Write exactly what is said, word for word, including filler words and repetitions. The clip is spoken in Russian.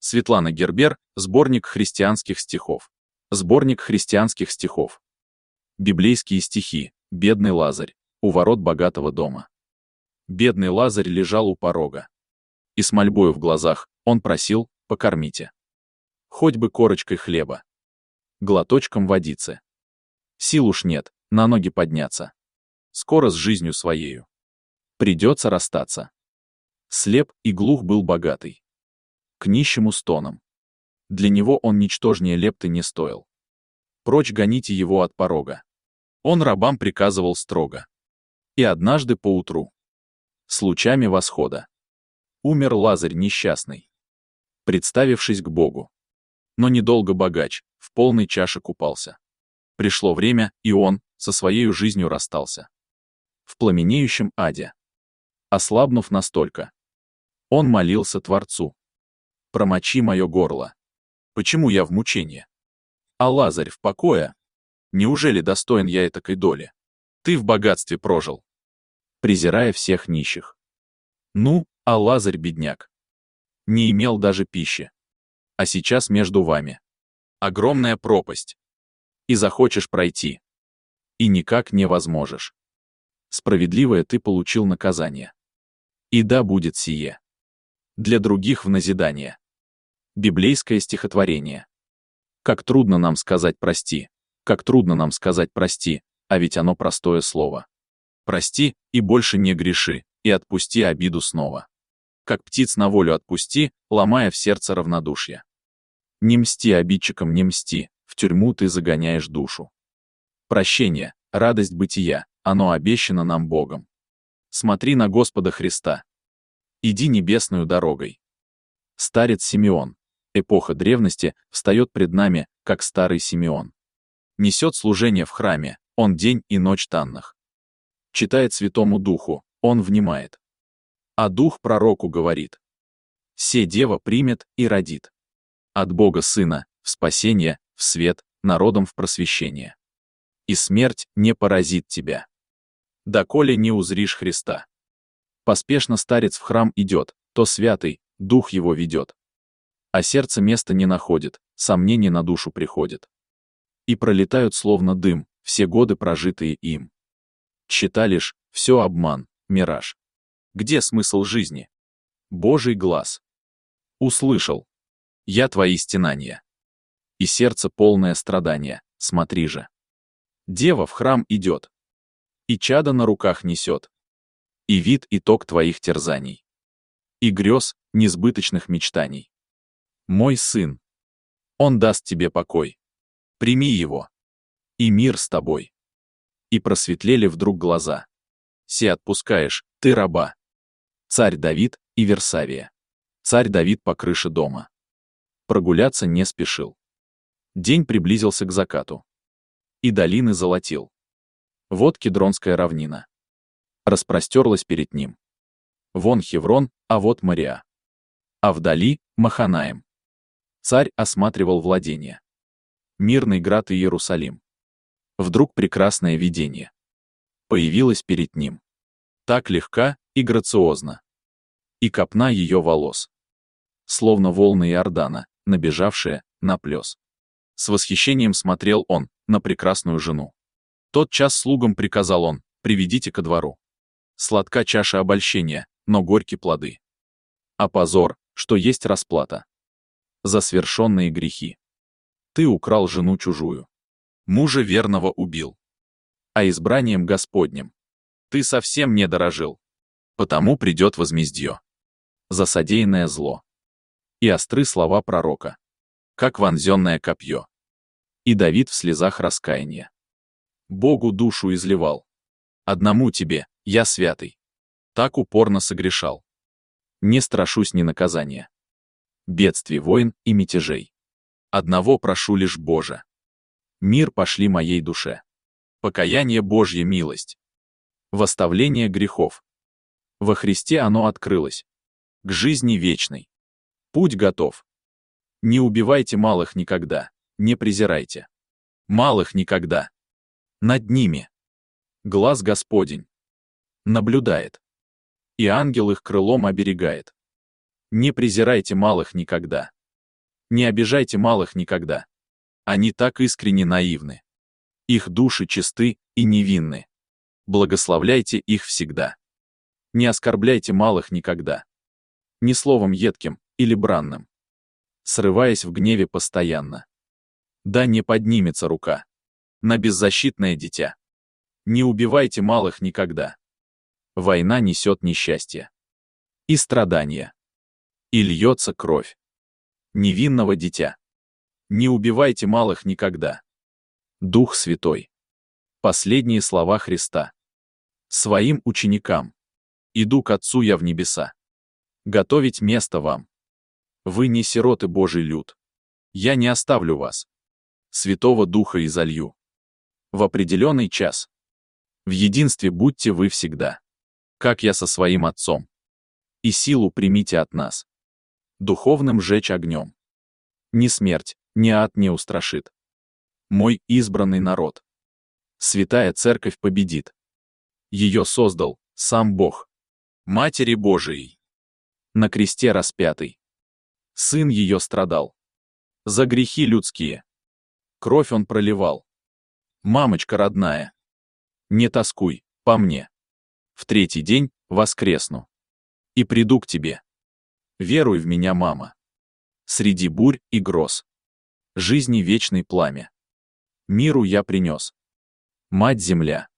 Светлана Гербер, сборник христианских стихов. Сборник христианских стихов. Библейские стихи. Бедный Лазарь. У ворот богатого дома. Бедный Лазарь лежал у порога. И с мольбою в глазах он просил: покормите. Хоть бы корочкой хлеба. Глоточком водицы. Сил уж нет на ноги подняться. Скоро с жизнью своею придется расстаться. Слеп и глух был богатый. К нищему стонам. Для него он ничтожнее лепты не стоил. Прочь гоните его от порога. Он рабам приказывал строго. И однажды поутру, с лучами восхода, умер Лазарь несчастный, представившись к Богу. Но недолго богач в полной чаше купался. Пришло время, и он со своею жизнью расстался. В пламенеющем аде, ослабнув настолько, он молился Творцу: промочи мое горло. Почему я в мучении? А Лазарь в покое? Неужели достоин я этакой доли? Ты в богатстве прожил, презирая всех нищих. Ну, а Лазарь, бедняк, не имел даже пищи. А сейчас между вами огромная пропасть. И захочешь пройти, и никак не возможешь. Справедливое ты получил наказание. И да будет сие для других в назидание. Библейское стихотворение. Как трудно нам сказать «прости», как трудно нам сказать «прости», а ведь оно простое слово. Прости и больше не греши, и отпусти обиду снова. Как птиц на волю отпусти, ломая в сердце равнодушие. Не мсти обидчикам, не мсти, в тюрьму ты загоняешь душу. Прощение, радость бытия, оно обещано нам Богом. Смотри на Господа Христа. Иди небесную дорогой. Старец Симеон, эпоха древности, встает пред нами, как старый Симеон. Несет служение в храме, он день и ночь танных. Читает Святому Духу, он внимает. А Дух пророку говорит: се дева примет и родит от Бога Сына, в спасение, в свет, народом в просвещение. И смерть не поразит тебя, доколе не узришь Христа. Поспешно старец в храм идет, то святый, дух его ведет. А сердце места не находит, сомнения на душу приходит. И пролетают словно дым все годы, прожитые им. Тщета лишь, все обман, мираж. Где смысл жизни? Божий глаз. Услышал я твои стенания. И сердце полное страдания, смотри же. Дева в храм идет, и чадо на руках несет. И вид итог твоих терзаний. И грез несбыточных мечтаний. Мой сын, он даст тебе покой. Прими его. И мир с тобой. И просветлели вдруг глаза. Се отпускаешь, ты раба. Царь Давид и Версавия. Царь Давид по крыше дома. Прогуляться не спешил. День приблизился к закату. И долины золотил. Вот Кедронская равнина распростерлась перед ним. Вон Хеврон, а вот Мориа. А вдали — Маханаим. Царь осматривал владения. Мирный град Иерусалим. Вдруг прекрасное видение появилось перед ним. Так легка и грациозна. И копна ее волос, словно волны Иордана, набежавшие на плес. С восхищением смотрел он на прекрасную жену. Тот час слугам приказал он: приведите ко двору. Сладка чаша обольщения, но горьки плоды. А позор, что есть расплата за свершенные грехи. Ты украл жену чужую, мужа верного убил. А избранием Господним ты совсем не дорожил. Потому придет возмездье за содеянное зло. И остры слова пророка, как вонзенное копье. И Давид в слезах раскаяния Богу душу изливал. Одному тебе, я святый, так упорно согрешал. Не страшусь ни наказания, бедствий, войн и мятежей. Одного прошу лишь, Боже, мир пошли моей душе. Покаяние, Божья милость, восставление грехов. Во Христе оно открылось, к жизни вечной. Путь готов. Не убивайте малых никогда, не презирайте малых никогда. Над ними глаз Господень наблюдает, и ангел их крылом оберегает. Не презирайте малых никогда. Не обижайте малых никогда. Они так искренне наивны. Их души чисты и невинны. Благословляйте их всегда. Не оскорбляйте малых никогда. Ни словом едким или бранным. Срываясь в гневе постоянно. Да не поднимется рука на беззащитное дитя. Не убивайте малых никогда. Война несет несчастье и страдания. И льется кровь невинного дитя. Не убивайте малых никогда. Дух Святой. Последние слова Христа. Своим ученикам. Иду к Отцу я в небеса. Готовить место вам. Вы не сироты Божий люд. Я не оставлю вас. Святого Духа изолью. В определенный час. В единстве будьте вы всегда. Как я со своим Отцом. И силу примите от нас. Духовным жечь огнем. Ни смерть, ни ад не устрашит. Мой избранный народ. Святая Церковь победит. Ее создал сам Бог. Матери Божией. На кресте распятый. Сын ее страдал. За грехи людские. Кровь он проливал. Мамочка родная. Не тоскуй по мне. В третий день воскресну. И приду к тебе. Веруй в меня, мама. Среди бурь и гроз. Жизни вечный пламя. Миру я принес. Мать-Земля.